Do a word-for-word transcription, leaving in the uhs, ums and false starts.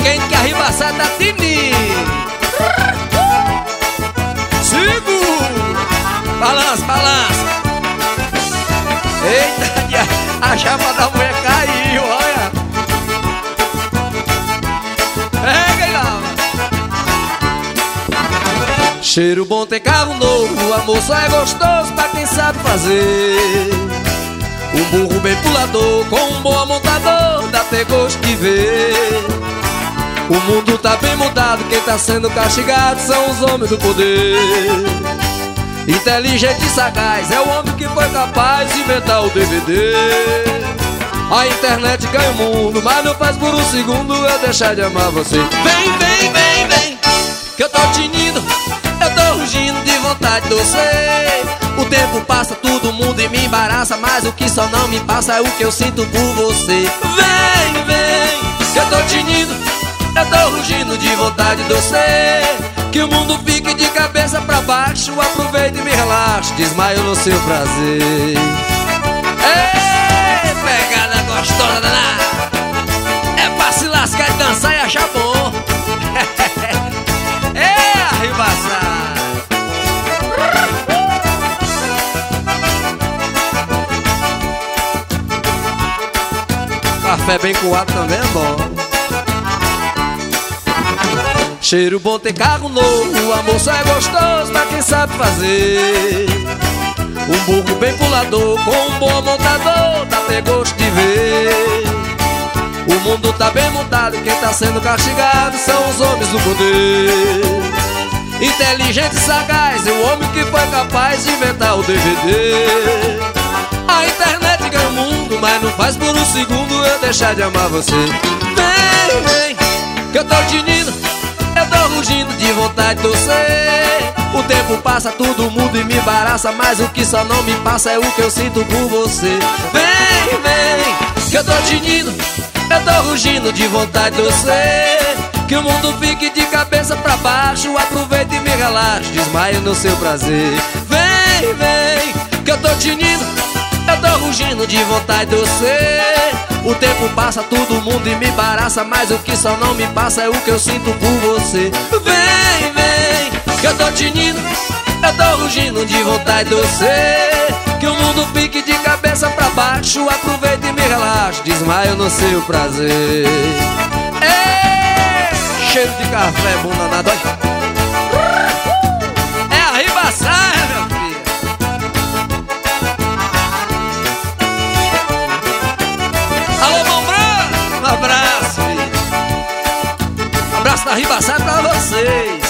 quente que a ribaçada tá tinindo. Segura, balança, balança. Eita, a chapa da mulher caiu, olha. Pega aí lá. Cheiro bom tem carro novo, o amor só é gostoso pra quem sabe fazer. Um burro bem pulador, com um bom montador, dá até gosto de ver. O mundo tá bem mudado, quem tá sendo castigado são os homens do poder. Inteligente e sagaz é o homem que foi capaz de inventar o D V D. A internet ganha o mundo, mas não faz por um segundo eu deixar de amar você. Vem, vem, vem, vem, que eu tô tinindo, eu tô rugindo de vontade de você. O tempo passa, todo mundo e me embaraça, mas o que só não me passa é o que eu sinto por você. Vem, vem, que eu tô tinindo, eu tô rugindo de vontade de você. Que o mundo fique de cabeça pra baixo, aproveite e me relaxe, desmaio no seu prazer. Ei, pegada gostosa danada, é pra se lascar e dançar e achar bom. É arrebaçar. Café bem coado também é bom. Cheiro bom tem carro novo, o amor só é gostoso pra quem sabe fazer. Um burro bem pulador, com um bom montador, dá até gosto de ver. O mundo tá bem montado, quem tá sendo castigado são os homens do poder. Inteligente e sagaz é o homem que foi capaz de inventar o D V D. A internet ganha o mundo, mas não faz por um segundo eu deixar de amar você. Vem, vem, que eu tô tinindo, eu tô rugindo de vontade de você. O tempo passa, todo mundo e me embaraça, mas o que só não me passa é o que eu sinto por você. Vem, vem, que eu tô tinindo, eu tô rugindo de vontade de você. Que o mundo fique de cabeça pra baixo, aproveite e me relaxe, desmaio no seu prazer. Vem, vem, que eu tô tinindo, eu tô rugindo de vontade de você. O tempo passa, todo mundo e me embaraça, mas o que só não me passa é o que eu sinto por você. Vem, vem, que eu tô tinindo, eu tô rugindo de vontade de você. Que o mundo fique de cabeça pra baixo, aproveite e me relaxe, desmaio no seu prazer. Ei, cheiro de café, bom danado, olha. É arrebaçar, meu filho. Alô, Mão Branco, um abraço, filho. Um abraço da Ribaçada pra vocês.